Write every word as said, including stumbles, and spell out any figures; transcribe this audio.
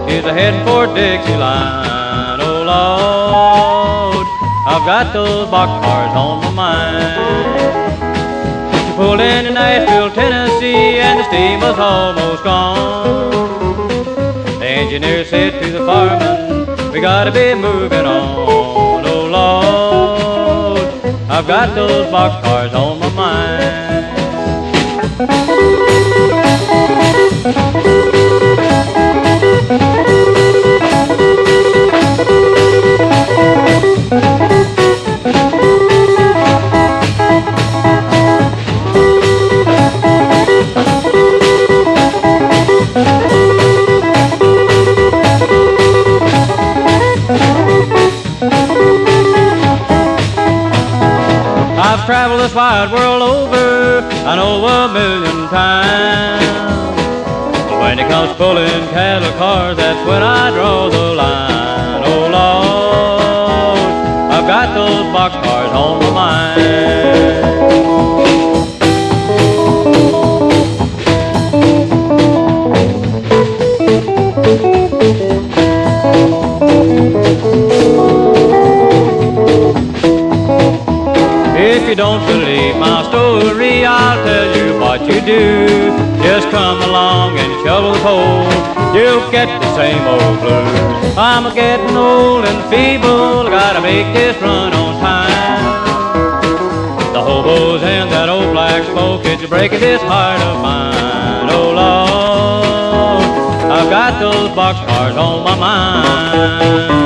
is a heading for Dixieland. Oh Lord, I've got those boxcars on my mind. She pulled into Nashville, Tennessee, and the steam was almost gone. The engineer said to the fireman, we gotta be moving on. Oh Lord, I've got those boxcars on my mind. I've traveled this wide world over, I know a million times. But when it comes to pulling cattle cars, that's when I draw the line. Oh Lord, I've got those boxcars on my mind. If you don't believe my story, I'll tell you what you do. Just come along and shovel the coal, you'll get the same old blues. I'm a getting old and feeble, I gotta make this run on time. The hobos and that old black smoke, it's breaking this heart of mine. Oh Lord, I've got those boxcars on my mind.